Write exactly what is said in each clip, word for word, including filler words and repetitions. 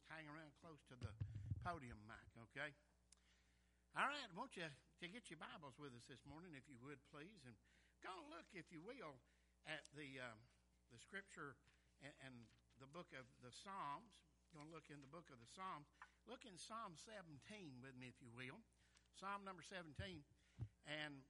hang around close to the podium mic, okay? All right, I want you to get your Bibles with us this morning, if you would, please. And go and look, if you will, at the um, the scripture and, and the book of the Psalms. Go and look in the book of the Psalms. Look in Psalm seventeen with me, if you will. Psalm number seventeen. And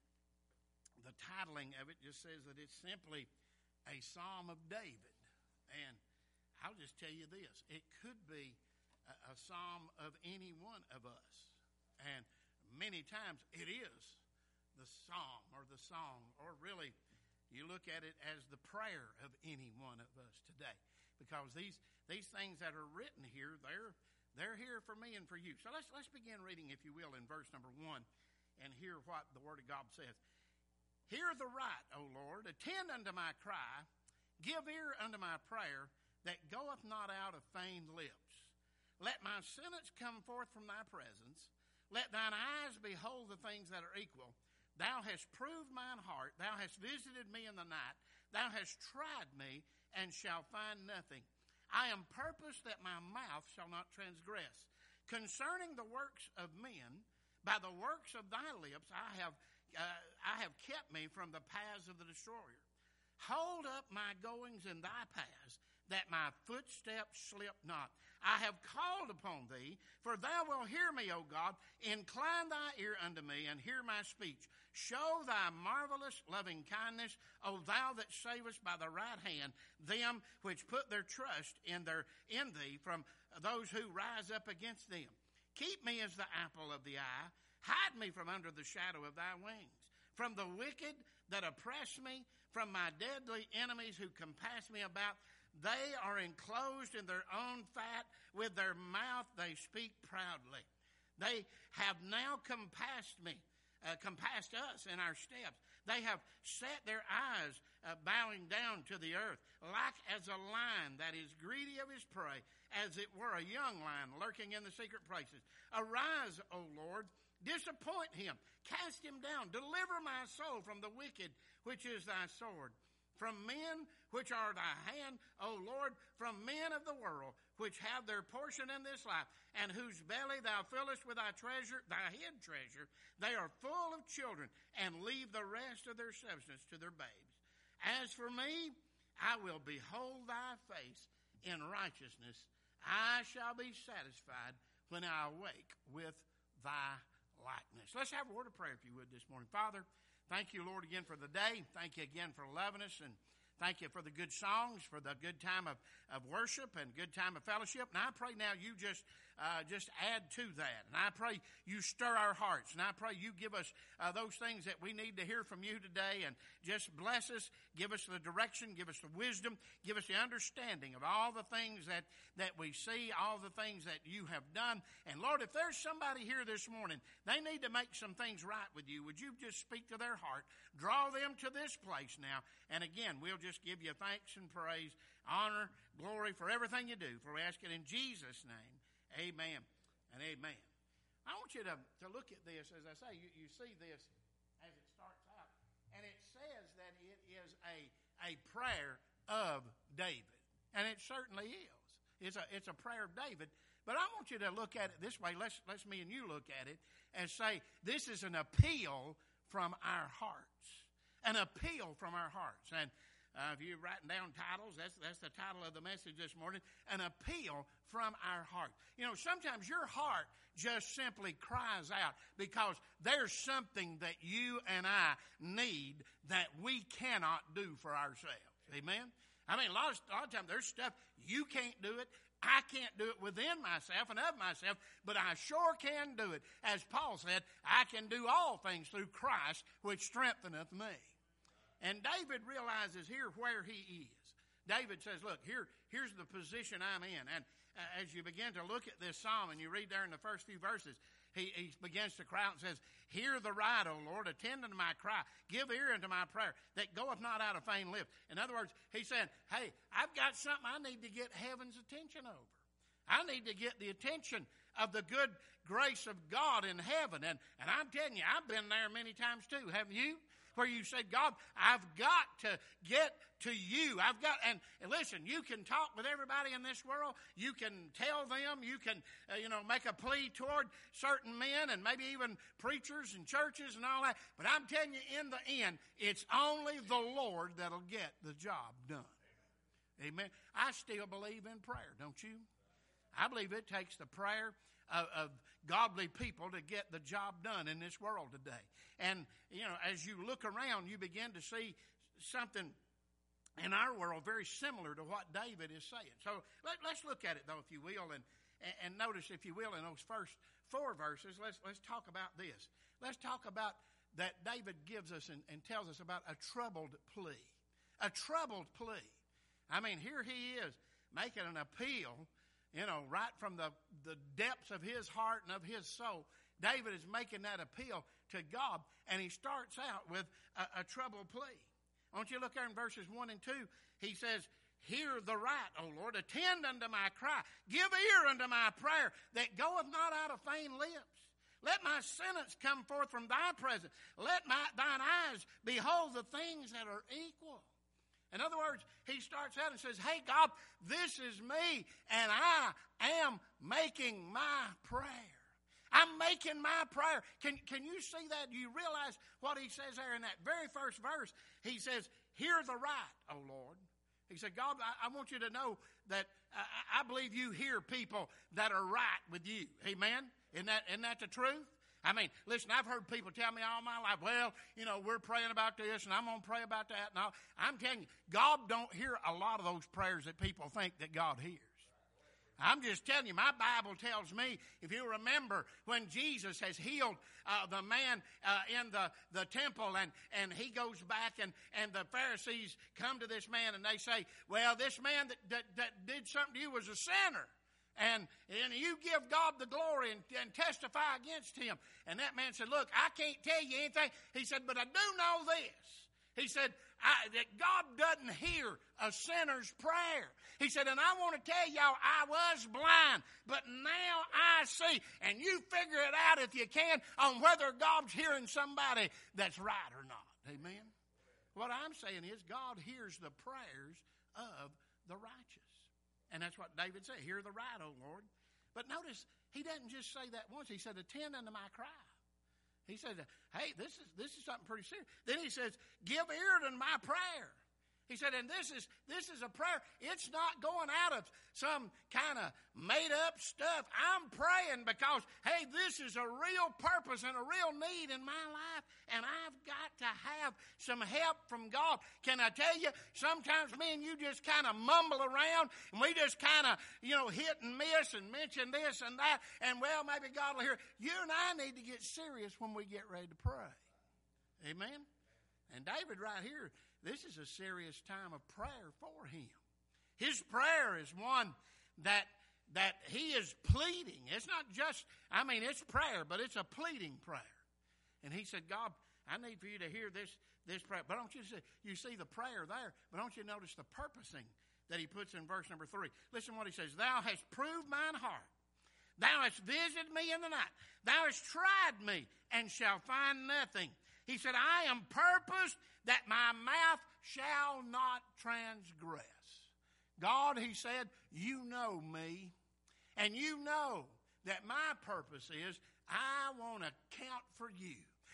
the titling of it just says that it's simply a Psalm of David. And I'll just tell you this. It could be a, a psalm of any one of us. And many times it is the psalm or the song, or really you look at it as the prayer of any one of us today. Because these these things that are written here, they're they're here for me and for you. So let's let's begin reading, if you will, in verse number one and hear what the Word of God says. Hear the right, O Lord, attend unto my cry, give ear unto my prayer, that goeth not out of feigned lips. Let my sentence come forth from thy presence. Let thine eyes behold the things that are equal. Thou hast proved mine heart. Thou hast visited me in the night. Thou hast tried me, and shall find nothing. I am purposed that my mouth shall not transgress. Concerning the works of men, by the works of thy lips I have uh, I have kept me from the paths of the destroyer. Hold up my goings in thy paths, that my footsteps slip not. I have called upon thee, for thou wilt hear me, O God. Incline thy ear unto me, and hear my speech. Show thy marvelous loving kindness, O thou that savest by the right hand them which put their trust in their in thee from those who rise up against them. Keep me as the apple of the eye. Hide me from under the shadow of thy wings. From the wicked that oppress me, from my deadly enemies who compass me about, they are enclosed in their own fat. With their mouth they speak proudly. They have now compassed me, uh, compassed us in our steps. They have set their eyes uh, bowing down to the earth, like as a lion that is greedy of his prey, as it were a young lion lurking in the secret places. Arise, O Lord, disappoint him, cast him down, deliver my soul from the wicked, which is thy sword. From men which are thy hand, O Lord, from men of the world, which have their portion in this life, and whose belly thou fillest with thy treasure, thy hid treasure. They are full of children, and leave the rest of their substance to their babes. As for me, I will behold thy face in righteousness. I shall be satisfied when I awake with thy likeness. Let's have a word of prayer, if you would, this morning. Father, thank you, Lord, again for the day. Thank you again for loving us, and thank you for the good songs, for the good time of, of worship and good time of fellowship. And I pray now you just uh, just add to that. And I pray you stir our hearts. And I pray you give us uh, those things that we need to hear from you today. And just bless us, give us the direction, give us the wisdom, give us the understanding of all the things that, that we see, all the things that you have done. And Lord, if there's somebody here this morning, they need to make some things right with you. Would you just speak to their heart, draw them to this place now. And again, we'll just give you thanks and praise, honor, glory for everything you do. For we ask it in Jesus' name. Amen and amen. I want you to, to look at this. As I say, you, you see this as it starts out. And it says that it is a, a prayer of David. And it certainly is. It's a, it's a prayer of David. But I want you to look at it this way. Let's, let's me and you look at it and say, this is an appeal from our hearts. An appeal from our hearts. And uh, if you're writing down titles, that's that's the title of the message this morning. An appeal from our heart. You know, sometimes your heart just simply cries out because there's something that you and I need that we cannot do for ourselves. Amen? I mean, a lot of, a lot of times there's stuff you can't do it. I can't do it within myself and of myself, but I sure can do it. As Paul said, I can do all things through Christ, which strengtheneth me. And David realizes here where he is. David says, look, here, here's the position I'm in. And uh, as you begin to look at this psalm and you read there in the first few verses, he, he begins to cry out and says, hear the right, O Lord, attend unto my cry, give ear unto my prayer, that goeth not out of feigned lips. In other words, he's saying, hey, I've got something I need to get heaven's attention over. I need to get the attention of the good grace of God in heaven. And, and I'm telling you, I've been there many times too, haven't you? where you said, God, I've got to get to you. I've got, and, and listen, you can talk with everybody in this world. You can tell them. You can, uh, you know, make a plea toward certain men and maybe even preachers and churches and all that. But I'm telling you, in the end, it's only the Lord that'll get the job done. Amen. I still believe in prayer, don't you? I believe it takes the prayer of, of godly people to get the job done in this world today. And, you know, as you look around, you begin to see something in our world very similar to what David is saying. So let, let's look at it, though, if you will, and, and notice, if you will, in those first four verses, let's, let's talk about this. Let's talk about that David gives us and, and tells us about a troubled plea. A troubled plea. I mean, here he is making an appeal, you know, right from the, the depths of his heart and of his soul. David is making that appeal to God, and he starts out with a, a troubled plea. I want you to look there in verses one and two. He says, hear the right, O Lord, attend unto my cry, give ear unto my prayer, that goeth not out of vain lips. Let my sentence come forth from thy presence. Let my, thine eyes behold the things that are equal. In other words, he starts out and says, hey, God, this is me, and I am making my prayer. I'm making my prayer. Can, can you see that? Do you realize what he says there in that very first verse? He says, hear the right, O Lord. He said, God, I, I want you to know that I, I believe you hear people that are right with you. Amen? Isn't that, isn't that the truth? I mean, listen, I've heard people tell me all my life, well, you know, we're praying about this and I'm going to pray about that. And all. I'm telling you, God don't hear a lot of those prayers that people think that God hears. I'm just telling you, my Bible tells me, if you remember when Jesus has healed uh, the man uh, in the, the temple, and, and he goes back and, and the Pharisees come to this man and they say, well, this man that, that, that did something to you was a sinner. And, and you give God the glory and, and testify against him. And that man said, look, I can't tell you anything. He said, but I do know this. He said, I, that God doesn't hear a sinner's prayer. He said, and I want to tell y'all, I was blind, but now I see. And you figure it out if you can on whether God's hearing somebody that's right or not. Amen? What I'm saying is God hears the prayers of the righteous. And that's what David said, hear the right, O Lord. But notice, he doesn't just say that once. He said, attend unto my cry. He said, hey, this is this is something pretty serious. Then he says, give ear to my prayer. He said, and this is this is a prayer. It's not going out of some kind of made-up stuff. I'm praying because, hey, this is a real purpose and a real need in my life, and I've got to have some help from God. Can I tell you, sometimes me and you just kind of mumble around, and we just kind of, you know, hit and miss and mention this and that, and, well, maybe God will hear. You and I need to get serious when we get ready to pray. Amen? And David right here, this is a serious time of prayer for him. His prayer is one that that he is pleading. It's not just, I mean, it's prayer, but it's a pleading prayer. And he said, God, I need for you to hear this, this prayer. But don't you see, you see the prayer there, but don't you notice the purposing that he puts in verse number three? Listen what he says. Thou hast proved mine heart. Thou hast visited me in the night. Thou hast tried me and shall find nothing. He said, I am purposed that my mouth shall not transgress. God, he said, you know me, and you know that my purpose is I want to count for you.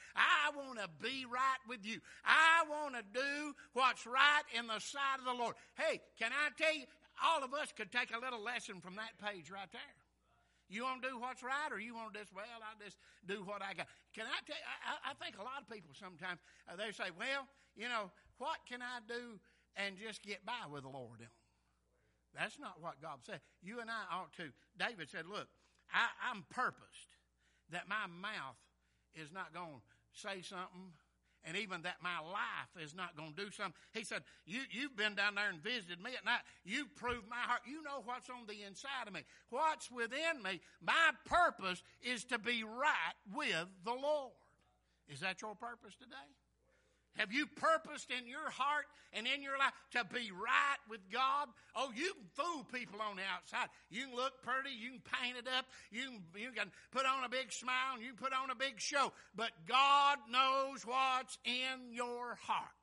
I want to be right with you. I want to do what's right in the sight of the Lord. Hey, can I tell you, all of us could take a little lesson from that page right there. You want to do what's right, or you want to just, well, I'll just do what I got. Can I tell you, I, I think a lot of people sometimes, uh, they say, well, you know, what can I do and just get by with the Lord in them? That's not what God said. You and I ought to. David said, look, I, I'm purposed that my mouth is not going to say something, and even that my life is not going to do something. He said, you, you've been down there and visited me at night. You've proved my heart. You know what's on the inside of me. What's within me. My purpose is to be right with the Lord. Is that your purpose today? Have you purposed in your heart and in your life to be right with God? Oh, you can fool people on the outside. You can look pretty. You can paint it up. You can, you can put on a big smile and you can put on a big show. But God knows what's in your heart.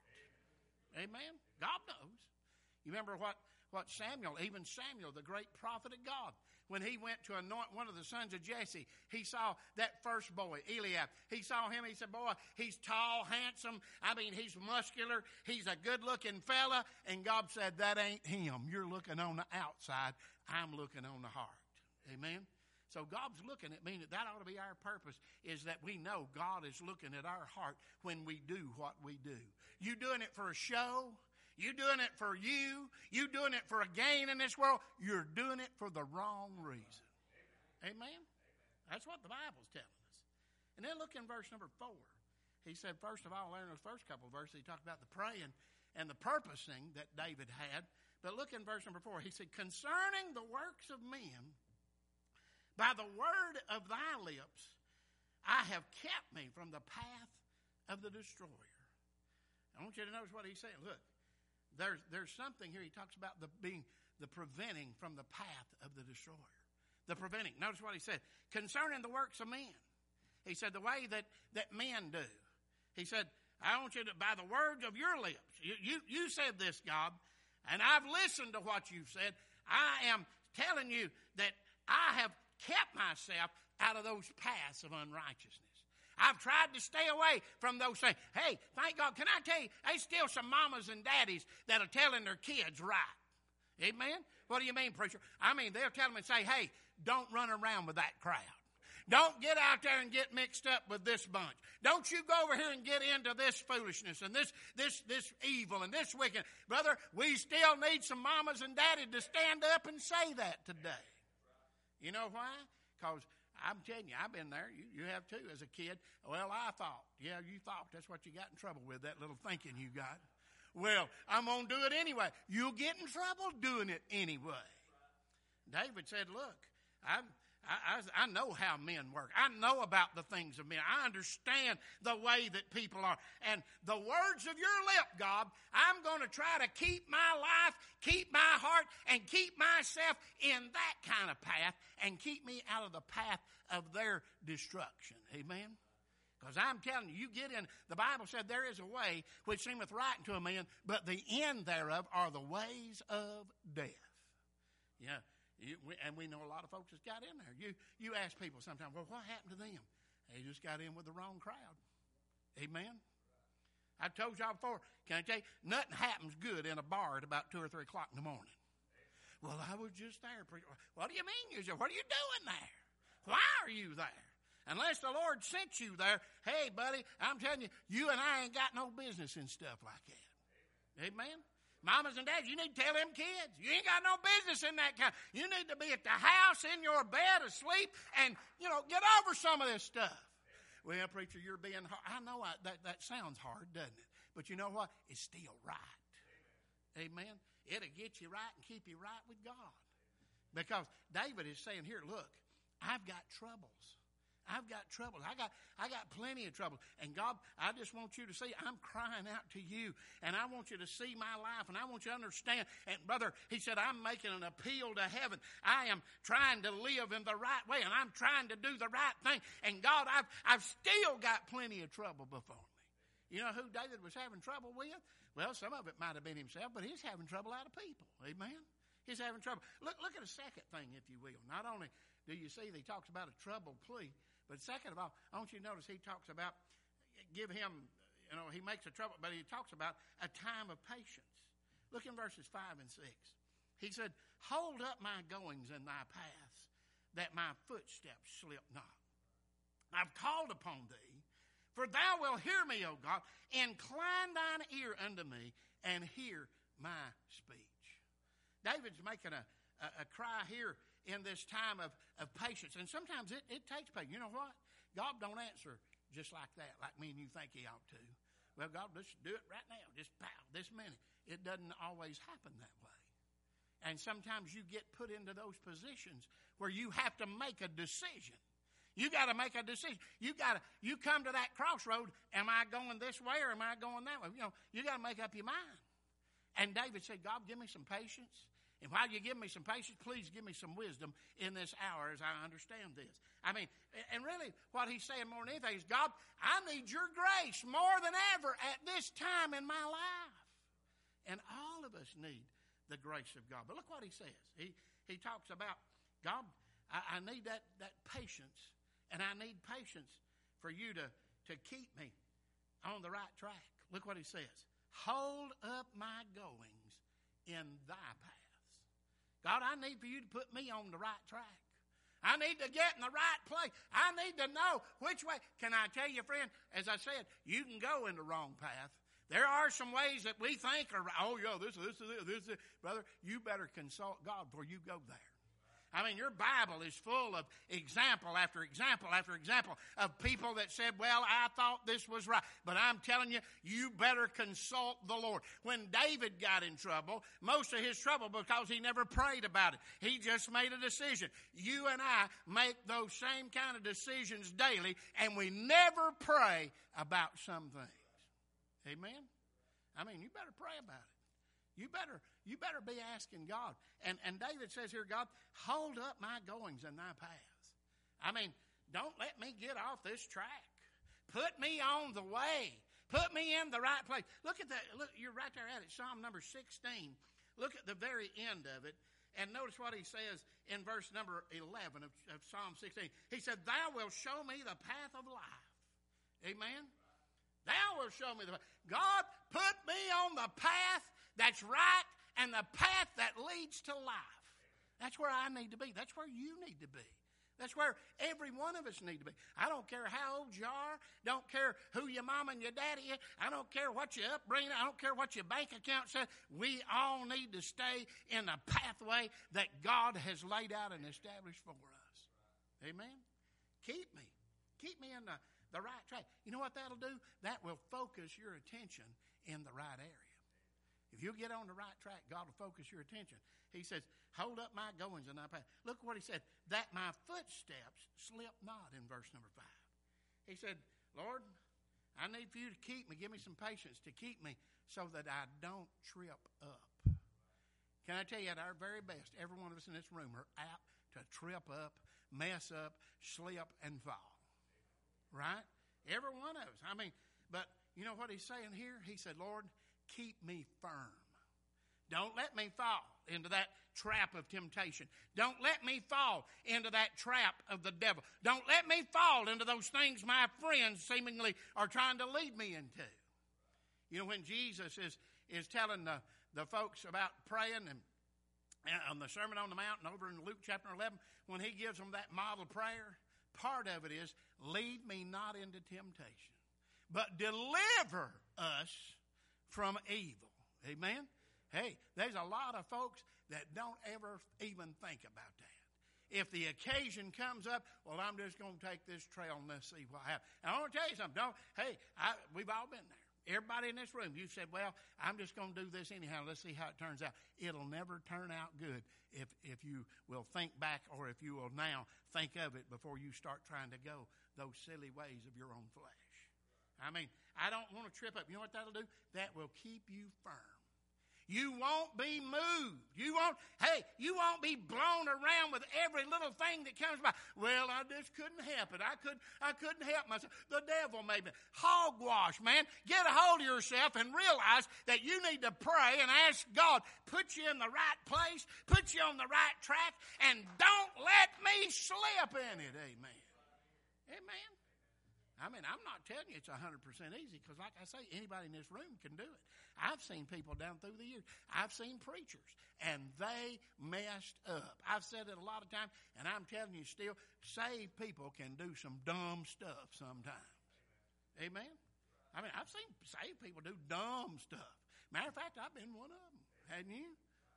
Amen? God knows. You remember what, what Samuel, even Samuel, the great prophet of God, when he went to anoint one of the sons of Jesse, he saw that first boy, Eliab. He saw him. He said, boy, he's tall, handsome. I mean, he's muscular. He's a good-looking fella. And God said, that ain't him. You're looking on the outside. I'm looking on the heart. Amen? So God's looking at me. That ought to be our purpose, is that we know God is looking at our heart when we do what we do. You doing it for a show? You doing it for you? You doing it for a gain in this world? You're doing it for the wrong reason. Amen? That's what the Bible's telling us. And then look in verse number four. He said, first of all, there in those first couple of verses, he talked about the praying and the purposing that David had. But look in verse number four. He said, concerning the works of men, by the word of thy lips, I have kept me from the path of the destroyer. I want you to notice what he's saying. Look. There's, there's something here. He talks about the being the preventing from the path of the destroyer. The preventing. Notice what he said. Concerning the works of men. He said the way that, that men do. He said, I want you to, by the words of your lips. You, you, you said this, God, and I've listened to what you've said. I am telling you that I have kept myself out of those paths of unrighteousness. I've tried to stay away from those things. Hey, thank God. Can I tell you, there's still some mamas and daddies that are telling their kids right. Amen? What do you mean, preacher? I mean, they'll tell them and say, hey, don't run around with that crowd. Don't get out there and get mixed up with this bunch. Don't you go over here and get into this foolishness and this this this evil and this wicked. Brother, we still need some mamas and daddies to stand up and say that today. You know why? Because I'm telling you, I've been there. You, you have too as a kid. Well, I thought. Yeah, you thought. That's what you got in trouble with, that little thinking you got. Well, I'm going to do it anyway. You'll get in trouble doing it anyway. David said, look, I've, I, I, I know how men work. I know about the things of men. I understand the way that people are. And the words of your lip, God, I'm going to try to keep my life, keep my heart, and keep myself in that kind of path and keep me out of the path of their destruction. Amen? Because I'm telling you, you get in, the Bible said there is a way which seemeth right unto a man, but the end thereof are the ways of death. Yeah. You, we, and we know a lot of folks that's got in there. You you ask people sometimes, well, what happened to them? They just got in with the wrong crowd. Amen? I've told y'all before, can I tell you, nothing happens good in a bar at about two or three o'clock in the morning. Well, I was just there. What do you mean you're there? What are you doing there? Why are you there? Unless the Lord sent you there, hey, buddy, I'm telling you, you and I ain't got no business in stuff like that. Amen? Mamas and dads, you need to tell them kids, you ain't got no business in that kind. You need to be at the house, in your bed, asleep, and, you know, get over some of this stuff. Well, preacher, you're being hard. I know I, that, that sounds hard, doesn't it? But you know what? It's still right. Amen? It'll get you right and keep you right with God. Because David is saying here, look, I've got troubles. I've got trouble. I got I got plenty of trouble. And God, I just want you to see, I'm crying out to you. And I want you to see my life. And I want you to understand. And brother, he said, I'm making an appeal to heaven. I am trying to live in the right way. And I'm trying to do the right thing. And God, I've, I've still got plenty of trouble before me. You know who David was having trouble with? Well, some of it might have been himself, but he's having trouble out of people. Amen? He's having trouble. Look, look at a second thing, if you will. Not only do you see that he talks about a troubled plea, but second of all, I want you to notice he talks about, give him, you know, he makes a trouble, but he talks about a time of patience. Look in verses five and six. He said, hold up my goings in thy paths, that my footsteps slip not. I've called upon thee, for thou wilt hear me, O God. Incline thine ear unto me, and hear my speech. David's making a, a, a cry here in this time of, of patience. And sometimes it, it takes patience. You know what? God don't answer just like that, like me and you think he ought to. Well, God, let's do it right now. Just pow, this minute. It doesn't always happen that way. And sometimes you get put into those positions where you have to make a decision. You got to make a decision. You got to, you come to that crossroad. Am I going this way or am I going that way? You know, you got to make up your mind. And David said, God, give me some patience. And while you give me some patience, please give me some wisdom in this hour as I understand this. I mean, and really what he's saying more than anything is, God, I need your grace more than ever at this time in my life. And all of us need the grace of God. But look what he says. He he talks about, God, I, I need that, that patience, and I need patience for you to, to keep me on the right track. Look what he says. Hold up my goings in thy path. God, I need for you to put me on the right track. I need to get in the right place. I need to know which way. Can I tell you, friend, as I said, you can go in the wrong path. There are some ways that we think are, oh, yeah, this, this, this, this, this. Brother, you better consult God before you go there. I mean, your Bible is full of example after example after example of people that said, well, I thought this was right. But I'm telling you, you better consult the Lord. When David got in trouble, most of his trouble because he never prayed about it. He just made a decision. You and I make those same kind of decisions daily, and we never pray about some things. Amen? I mean, you better pray about it. You better, you better be asking God. And, and David says here, God, hold up my goings in thy paths. I mean, don't let me get off this track. Put me on the way. Put me in the right place. Look at that. Look, you're right there at it. Psalm number sixteen. Look at the very end of it. And notice what he says in verse number eleven of, of Psalm sixteen. He said, thou wilt show me the path of life. Amen? Thou wilt show me the path. God, put me on the path that's right and the path that leads to life. That's where I need to be. That's where you need to be. That's where every one of us need to be. I don't care how old you are. Don't care who your mom and your daddy is. I don't care what your upbringing. I don't care what your bank account says. We all need to stay in the pathway that God has laid out and established for us. Amen? Keep me. Keep me in the, the right track. You know what that'll do? That will focus your attention in the right area. If you get on the right track, God will focus your attention. He says, hold up my goings in thy path. Look what he said, that my footsteps slip not in verse number five. He said, Lord, I need for you to keep me. Give me some patience to keep me so that I don't trip up. Can I tell you, at our very best, every one of us in this room are apt to trip up, mess up, slip, and fall. Right? Every one of us. I mean, but you know what he's saying here? He said, Lord, keep me firm. Don't let me fall into that trap of temptation. Don't let me fall into that trap of the devil. Don't let me fall into those things my friends seemingly are trying to lead me into. You know, when Jesus is, is telling the, the folks about praying and on the Sermon on the Mount and over in Luke chapter eleven, when he gives them that model prayer, part of it is, lead me not into temptation, but deliver us from evil. Amen? Hey, there's a lot of folks that don't ever even think about that. If the occasion comes up, well, I'm just going to take this trail and let's see what happens. And I want to tell you something. Don't, hey, I, we've all been there. Everybody in this room, you said, well, I'm just going to do this anyhow. Let's see how it turns out. It'll never turn out good if, if you will think back or if you will now think of it before you start trying to go those silly ways of your own flesh. I mean, I don't want to trip up. You know what that'll do? That will keep you firm. You won't be moved. You won't, hey, you won't be blown around with every little thing that comes by. Well, I just couldn't help it. I couldn't, I couldn't help myself. The devil made me. Hogwash, man. Get a hold of yourself and realize that you need to pray and ask God, put you in the right place, put you on the right track, and don't let me slip in it. Amen. Amen. I mean, I'm not telling you it's one hundred percent easy because, like I say, anybody in this room can do it. I've seen people down through the years. I've seen preachers, and they messed up. I've said it a lot of times, and I'm telling you still, saved people can do some dumb stuff sometimes. Amen? I mean, I've seen saved people do dumb stuff. Matter of fact, I've been one of them. Hadn't you?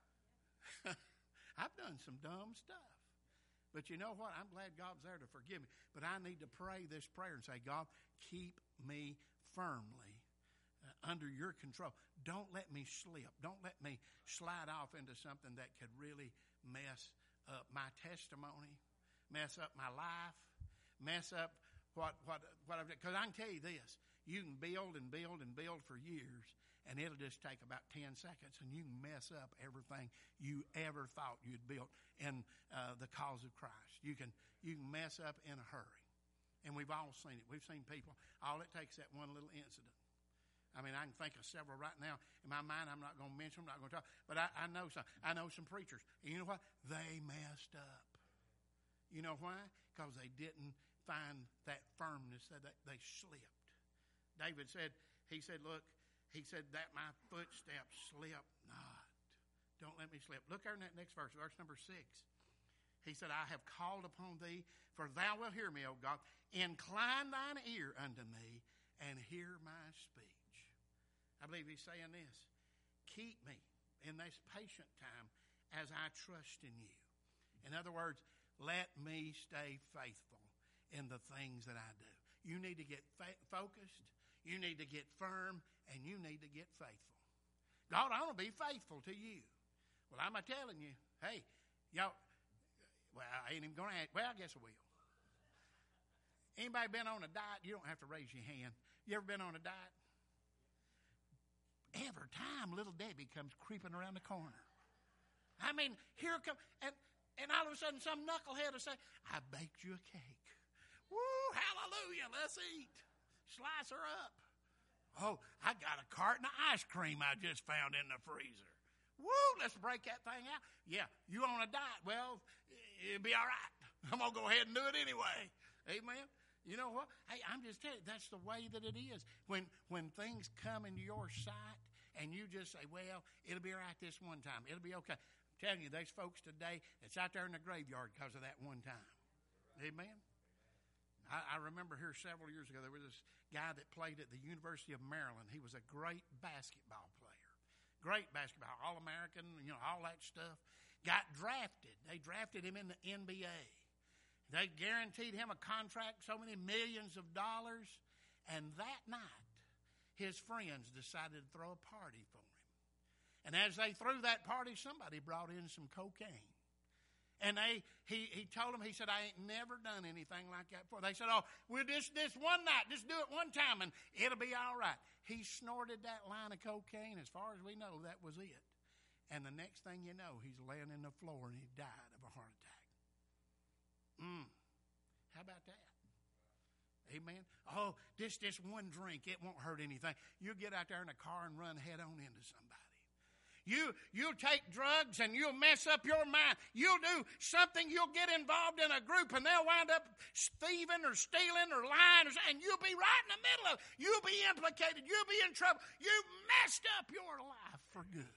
I've done some dumb stuff. But you know what? I'm glad God's there to forgive me. But I need to pray this prayer and say, God, keep me firmly uh, under your control. Don't let me slip. Don't let me slide off into something that could really mess up my testimony, mess up my life, mess up what what what I've done. Because I can tell you this, you can build and build and build for years, and it'll just take about ten seconds, and you can mess up everything you ever thought you'd built in uh, the cause of Christ. You can you can mess up in a hurry. And we've all seen it. We've seen people. All it takes is that one little incident. I mean, I can think of several right now. In my mind, I'm not going to mention them, I'm not going to talk. But I, I know some. I know some preachers. And you know what? They messed up. You know why? Because they didn't find that firmness, that they slipped. David said, he said, look, he said that my footsteps slip not. Don't let me slip. Look there in that next verse, verse number six. He said, I have called upon thee, for thou wilt hear me, O God. Incline thine ear unto me, and hear my speech. I believe he's saying this. Keep me in this patient time as I trust in you. In other words, let me stay faithful in the things that I do. You need to get fa- focused. You need to get firm, and you need to get faithful. God, I want to be faithful to you. Well, I'm telling you, hey, y'all, well, I ain't even going to ask. Well, I guess I will. Anybody been on a diet? You don't have to raise your hand. You ever been on a diet? Every time little Debbie comes creeping around the corner. I mean, here come, and, and all of a sudden some knucklehead will say, I baked you a cake. Woo, hallelujah, let's eat. Slice her up. Oh, I got a carton of ice cream I just found in the freezer. Woo, let's break that thing out. Yeah, you on a diet. Well, it'll be all right. I'm going to go ahead and do it anyway. Amen. You know what? Hey, I'm just telling you, that's the way that it is. When when things come into your sight and you just say, well, it'll be all right this one time. It'll be okay. I'm telling you, there's folks today that's out there in the graveyard because of that one time. Amen. I, I remember here several years ago, there was this guy that played at the University of Maryland. He was a great basketball player. Great basketball, All-American, you know, all that stuff. Got drafted. They drafted him in the N B A. They guaranteed him a contract, so many millions of dollars. And that night, his friends decided to throw a party for him. And as they threw that party, somebody brought in some cocaine. And they, he, he told them, he said, I ain't never done anything like that before. They said, oh, we'll just this one night, just do it one time, and it'll be all right. He snorted that line of cocaine. As far as we know, that was it. And the next thing you know, he's laying in the floor, and he died of a heart attack. Mm. How about that? Amen. Oh, this this one drink, it won't hurt anything. You get out there in a car and run head on into somebody. You, you'll take drugs and you'll mess up your mind. You'll do something, you'll get involved in a group and they'll wind up thieving or stealing or lying, or, and you'll be right in the middle of it. You'll be implicated. You'll be in trouble. You've messed up your life for good.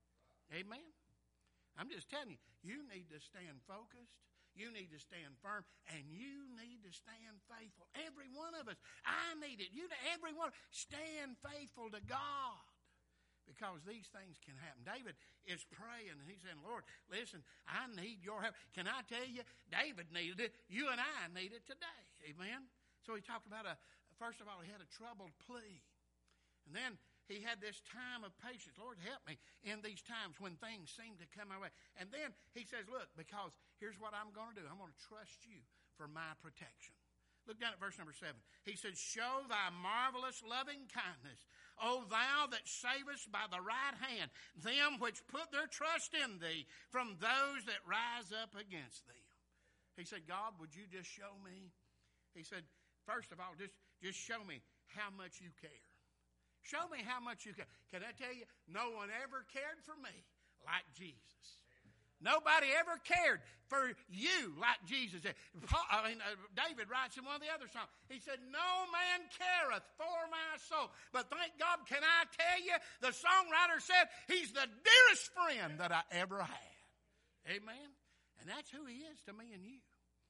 Amen. I'm just telling you, you need to stand focused. You need to stand firm, and you need to stand faithful. Every one of us. I need it. You, every one. Stand faithful to God, because these things can happen. David is praying, and he's saying, Lord, listen, I need your help. Can I tell you, David needed it. You and I need it today. Amen? So he talked about, a. first of all, he had a troubled plea. And then he had this time of patience. Lord, help me in these times when things seem to come my way. And then he says, look, because here's what I'm going to do. I'm going to trust you for my protection. Look down at verse number seven. He says, show thy marvelous loving kindness, O thou that savest by the right hand, them which put their trust in thee from those that rise up against them. He said, God, would you just show me? He said, first of all, just, just show me how much you care. Show me how much you care. Can I tell you, no one ever cared for me like Jesus. Nobody ever cared for you like Jesus did. Paul, I mean, uh, David writes in one of the other songs, he said, no man careth for my soul. But thank God, can I tell you, the songwriter said, he's the dearest friend that I ever had. Amen? And that's who he is to me and you.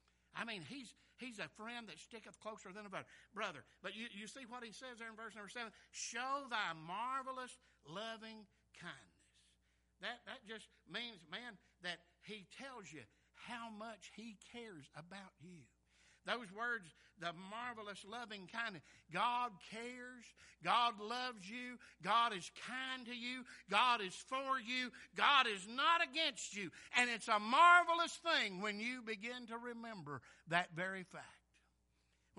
I mean, he's he's a friend that sticketh closer than a brother. But you, you see what he says there in verse number seven? Show thy marvelous loving kindness. That that just means, man, that he tells you how much he cares about you. Those words, the marvelous loving kindness. God cares. God loves you. God is kind to you. God is for you. God is not against you. And it's a marvelous thing when you begin to remember that very fact.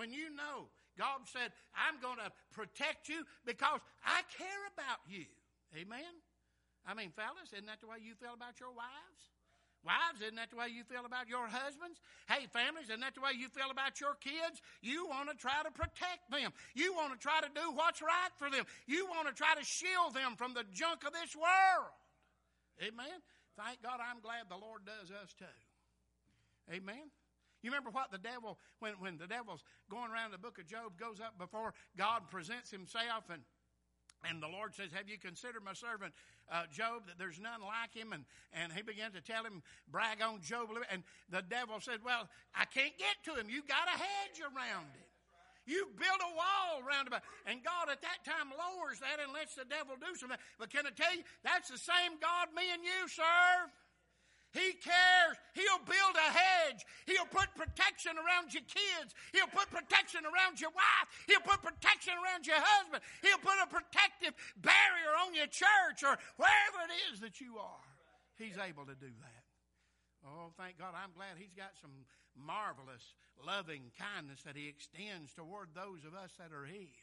When you know God said, I'm going to protect you because I care about you. Amen? I mean, fellas, isn't that the way you feel about your wives? Wives, isn't that the way you feel about your husbands? Hey, families, isn't that the way you feel about your kids? You want to try to protect them. You want to try to do what's right for them. You want to try to shield them from the junk of this world. Amen? Thank God I'm glad the Lord does us too. Amen? You remember what the devil, when, when the devil's going around the book of Job, goes up before God, presents himself, and And the Lord says, have you considered my servant uh, Job, that there's none like him? And, and he began to tell him, brag on Job. And the devil said, well, I can't get to him. You got a hedge around him. You build a wall around him. And God at that time lowers that and lets the devil do something. But can I tell you, that's the same God me and you serve. He cares. He'll build a hedge. He'll put protection around your kids. He'll put protection around your wife. He'll put protection around your husband. He'll put a protective barrier on your church or wherever it is that you are. He's able to do that. Oh, thank God. I'm glad He's got some marvelous loving kindness that He extends toward those of us that are His.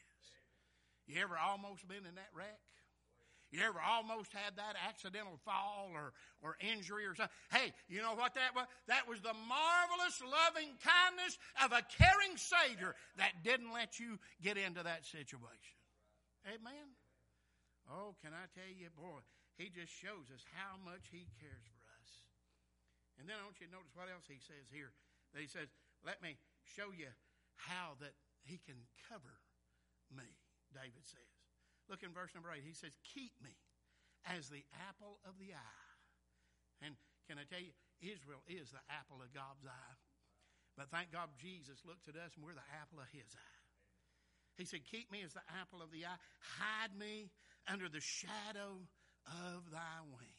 You ever almost been in that wreck? You ever almost had that accidental fall or, or injury or something? Hey, you know what that was? That was the marvelous loving kindness of a caring Savior that didn't let you get into that situation. Amen? Oh, can I tell you, boy, He just shows us how much He cares for us. And then I want you to notice what else He says here. That He says, let me show you how that He can cover me, David says. Look in verse number eight. He says, keep me as the apple of the eye. And can I tell you, Israel is the apple of God's eye. But thank God Jesus looks at us and we're the apple of His eye. He said, keep me as the apple of the eye. Hide me under the shadow of thy wings.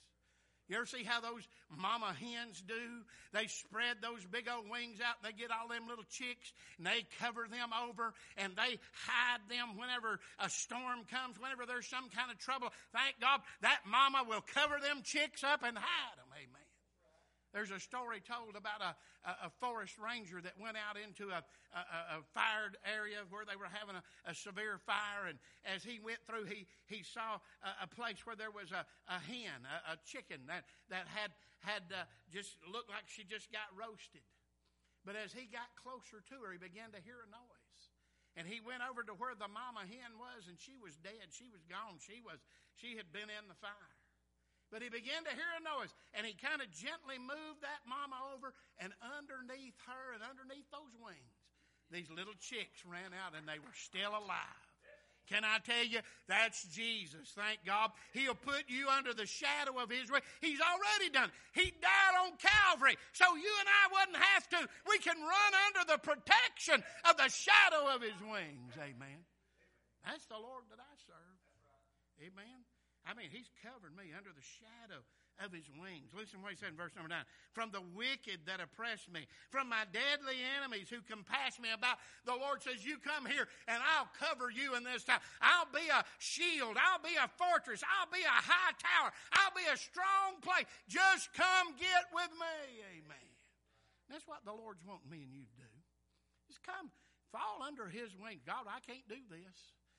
You ever see how those mama hens do? They spread those big old wings out. They get all them little chicks and they cover them over and they hide them whenever a storm comes, whenever there's some kind of trouble. Thank God that mama will cover them chicks up and hide them. Amen. There's a story told about a, a, a forest ranger that went out into a, a, a fired area where they were having a, a severe fire. And as he went through, he, he saw a, a place where there was a, a hen, a, a chicken that, that had, had uh, just looked like she just got roasted. But as he got closer to her, he began to hear a noise. And he went over to where the mama hen was, and she was dead. She was gone. She was, she had been in the fire. But he began to hear a noise, and he kind of gently moved that mama over, and underneath her and underneath those wings, these little chicks ran out, and they were still alive. Can I tell you, that's Jesus. Thank God. He'll put you under the shadow of His wings. He's already done it. He died on Calvary, so you and I wouldn't have to. We can run under the protection of the shadow of His wings. Amen. That's the Lord that I serve. Amen. I mean, He's covered me under the shadow of His wings. Listen to what He said in verse number nine. From the wicked that oppress me, from my deadly enemies who compass me about, the Lord says, you come here and I'll cover you in this time. I'll be a shield. I'll be a fortress. I'll be a high tower. I'll be a strong place. Just come get with me. Amen. That's what the Lord's wanting me and you to do. Just come, fall under His wings. God, I can't do this.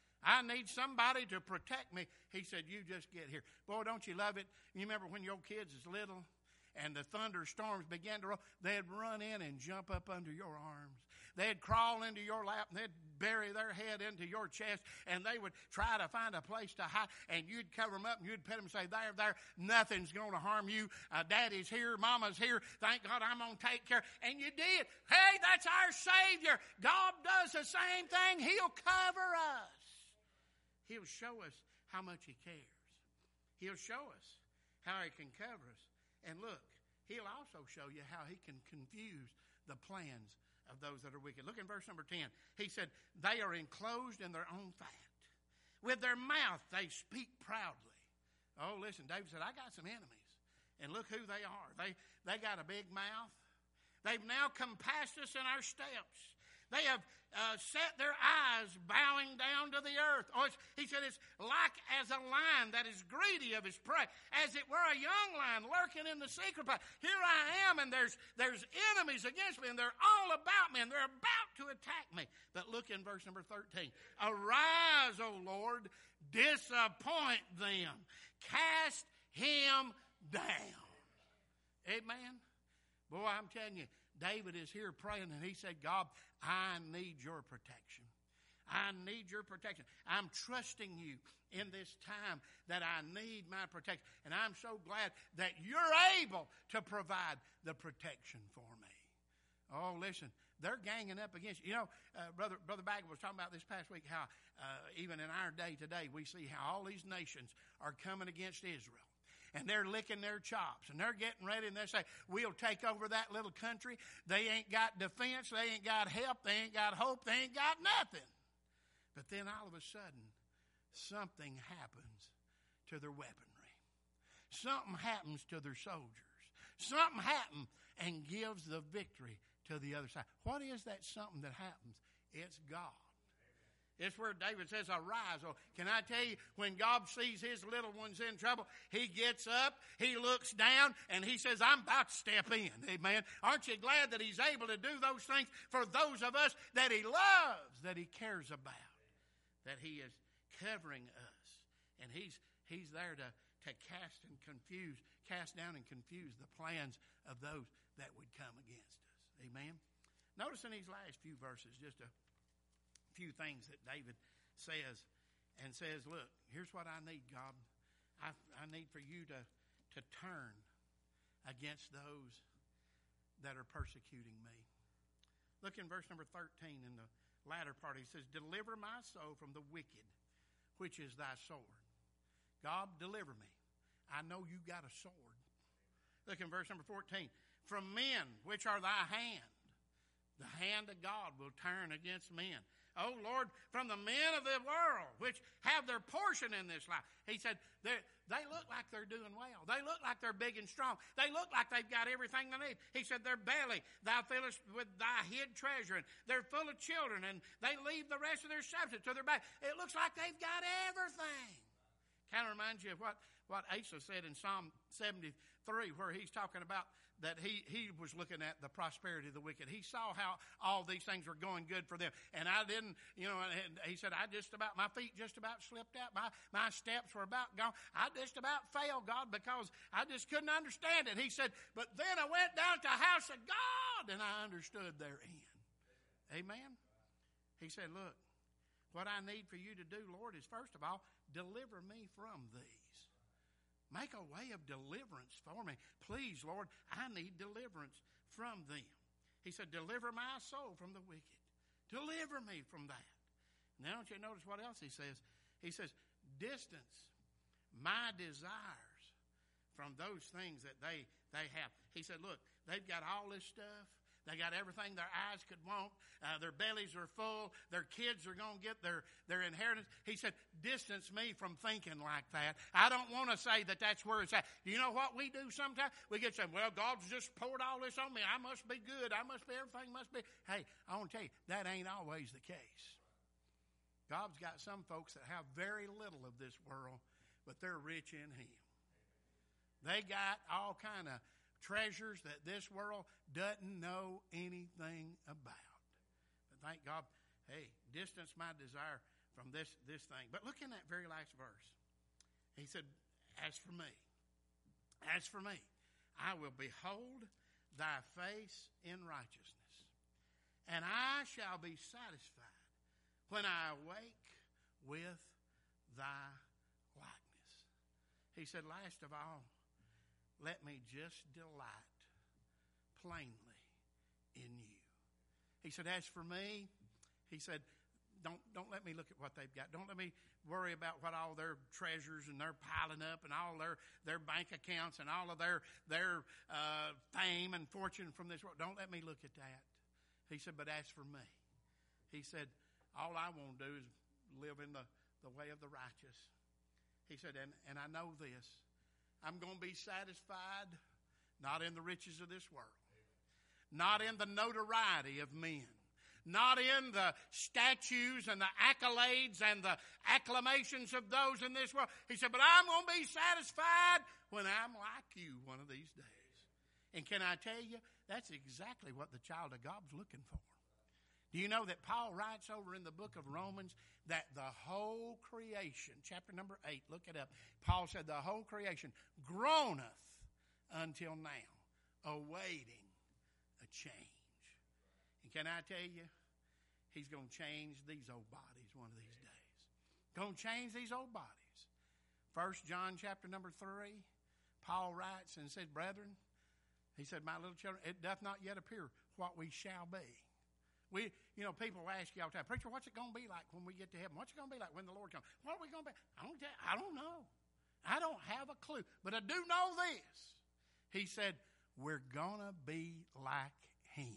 I need somebody to protect me. He said, you just get here. Boy, don't you love it? You remember when your kids was little and the thunderstorms began to roll, they'd run in and jump up under your arms. They'd crawl into your lap and they'd bury their head into your chest and they would try to find a place to hide and you'd cover them up and you'd pet them and say, there, there, nothing's going to harm you. Uh, Daddy's here. Mama's here. Thank God I'm going to take care. And you did. Hey, that's our Savior. God does the same thing. He'll cover us. He'll show us how much He cares. He'll show us how He can cover us. And look, He'll also show you how He can confuse the plans of those that are wicked. Look in verse number ten. He said, they are enclosed in their own fat. With their mouth they speak proudly. Oh, listen, David said, I got some enemies. And look who they are. They, they got a big mouth. They've now compassed us in our steps. They have uh, set their eyes bowing down to the earth. Or it's, he said it's like as a lion that is greedy of his prey, as it were a young lion lurking in the secret place. Here I am, and there's, there's enemies against me, and they're all about me, and they're about to attack me. But look in verse number thirteen. Arise, O Lord, disappoint them. Cast him down. Amen. Boy, I'm telling you, David is here praying, and he said, God, I need your protection. I need your protection. I'm trusting you in this time that I need my protection. And I'm so glad that you're able to provide the protection for me. Oh, listen, they're ganging up against you. You know, uh, Brother Brother Baggett was talking about this past week how uh, even in our day today, we see how all these nations are coming against Israel. And they're licking their chops, and they're getting ready, and they say, we'll take over that little country. They ain't got defense, they ain't got help, they ain't got hope, they ain't got nothing. But then all of a sudden, something happens to their weaponry. Something happens to their soldiers. Something happens and gives the victory to the other side. What is that something that happens? It's God. It's where David says, arise. Oh, can I tell you, when God sees his little ones in trouble, he gets up, he looks down, and he says, I'm about to step in. Amen. Aren't you glad that he's able to do those things for those of us that he loves, that he cares about, that he is covering us. And he's he's there to, to cast and confuse, cast down and confuse the plans of those that would come against us. Amen. Notice in these last few verses, just a few things that David says and says, look, here's what I need, God. I, I need for you to, to turn against those that are persecuting me. Look in verse number thirteen in the latter part. He says, deliver my soul from the wicked, which is thy sword. God, deliver me. I know you got a sword. Look in verse number fourteen. From men which are thy hand. The hand of God will turn against men. Oh, Lord, from the men of the world, which have their portion in this life. He said, they look like they're doing well. They look like they're big and strong. They look like they've got everything they need. He said, their belly thou fillest with thy hid treasure, and they're full of children, and they leave the rest of their substance to their back. It looks like they've got everything. Kind of reminds you of what, what Asa said in Psalm seventy-three, where he's talking about that he, he was looking at the prosperity of the wicked. He saw how all these things were going good for them. And I didn't, you know, and he said, I just about, my feet just about slipped out. My, my steps were about gone. I just about failed, God, because I just couldn't understand it. He said, but then I went down to the house of God and I understood therein. Amen. He said, look, what I need for you to do, Lord, is first of all, deliver me from these. Make a way of deliverance for me. Please, Lord, I need deliverance from them. He said, deliver my soul from the wicked. Deliver me from that. Now, don't you notice what else he says? He says, distance my desires from those things that they, they have. He said, look, they've got all this stuff. They got everything their eyes could want. Uh, their bellies are full. Their kids are going to get their, their inheritance. He said, distance me from thinking like that. I don't want to say that that's where it's at. You know what we do sometimes? We get saying, well, God's just poured all this on me. I must be good. I must be, everything must be. Hey, I want to tell you, that ain't always the case. God's got some folks that have very little of this world, but they're rich in Him. They got all kind of treasures that this world doesn't know anything about. But thank God, hey, distance my desire from this, this thing. But look in that very last verse. He said, as for me, as for me, I will behold thy face in righteousness, and I shall be satisfied when I awake with thy likeness. He said, last of all, let me just delight plainly in you. He said, as for me, he said, don't, don't let me look at what they've got. Don't let me worry about what all their treasures and they're piling up and all their, their bank accounts and all of their, their uh, fame and fortune from this world. Don't let me look at that. He said, but as for me, he said, all I want to do is live in the, the way of the righteous. He said, and, and I know this. I'm going to be satisfied not in the riches of this world, not in the notoriety of men, not in the statues and the accolades and the acclamations of those in this world. He said, but I'm going to be satisfied when I'm like you one of these days. And can I tell you, that's exactly what the child of God's looking for. Do you know that Paul writes over in the book of Romans that the whole creation, chapter number eight, look it up. Paul said the whole creation groaneth until now, awaiting a change. And can I tell you, he's going to change these old bodies one of these days. Going to change these old bodies. First John chapter number three, Paul writes and said, brethren, he said, my little children, it doth not yet appear what we shall be. We, you know, people ask you all the time, preacher, what's it going to be like when we get to heaven? What's it going to be like when the Lord comes? What are we going to be? I don't, I don't know. I don't have a clue. But I do know this. He said, we're going to be like him.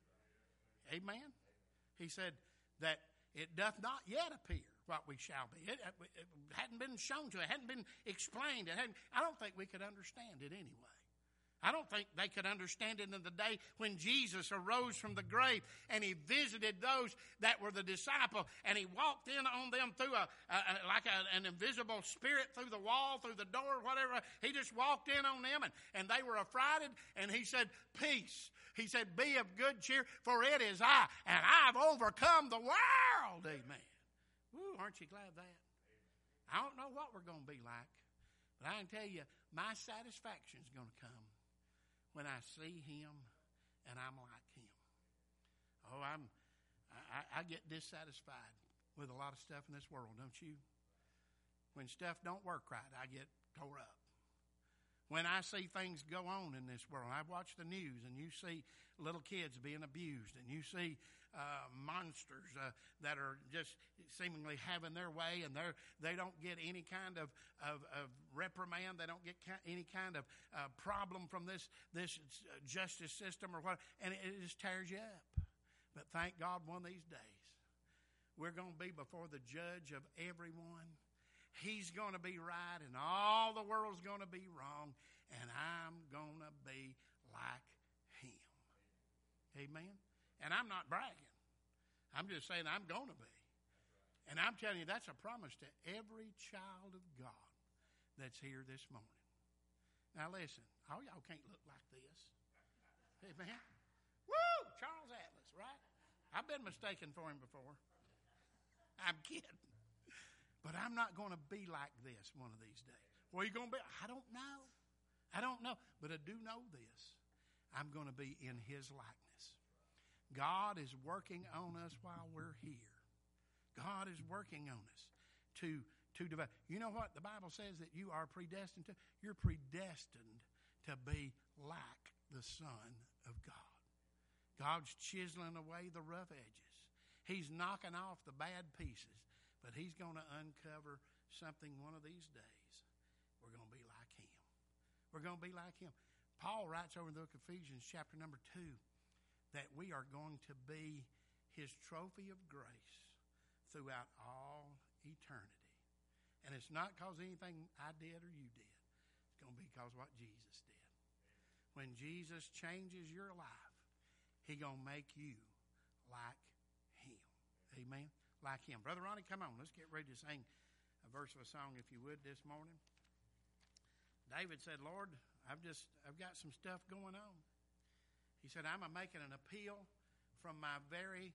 Amen? He said that it doth not yet appear what we shall be. It, it hadn't been shown to us. It hadn't been explained. It hadn't, I don't think we could understand it anyway. I don't think they could understand it in the day when Jesus arose from the grave and he visited those that were the disciples and he walked in on them through a, a, a like a, an invisible spirit through the wall, through the door, whatever. He just walked in on them and, and they were affrighted and he said, peace. He said, be of good cheer, for it is I, and I've overcome the world. Amen. Woo, aren't you glad of that? I don't know what we're going to be like, but I can tell you, my satisfaction is going to come when I see him and I'm like him. Oh, I'm, I, I get dissatisfied with a lot of stuff in this world, don't you? When stuff don't work right, I get tore up. When I see things go on in this world, I watch the news and you see little kids being abused and you see uh, monsters uh, that are just seemingly having their way and they're, they don't get any kind of, of, of reprimand. They don't get any kind of uh, problem from this, this justice system or what, and it just tears you up. But thank God one of these days we're going to be before the judge of everyone. He's going to be right and all the world's going to be wrong, and I'm going to be like him. Amen? And I'm not bragging. I'm just saying I'm going to be. And I'm telling you, that's a promise to every child of God that's here this morning. Now listen, all y'all can't look like this. Amen? Woo! Charles Atlas, right? I've been mistaken for him before. I'm kidding. But I'm not going to be like this one of these days. Where are you going to be? I don't know. I don't know. But I do know this. I'm going to be in his likeness. God is working on us while we're here. God is working on us to, to develop. You know what? The Bible says that you are predestined to. You're predestined to be like the Son of God. God's chiseling away the rough edges. He's knocking off the bad pieces. But he's going to uncover something one of these days. We're going to be like him. We're going to be like him. Paul writes over in the book of Ephesians chapter number two that we are going to be his trophy of grace throughout all eternity. And it's not because anything I did or you did. It's going to be because what Jesus did. When Jesus changes your life, he's going to make you like him. Amen? Like him. Brother Ronnie, come on. Let's get ready to sing a verse of a song, if you would, this morning. David said, Lord, I've just, I've got some stuff going on. He said, I'm making an appeal from my very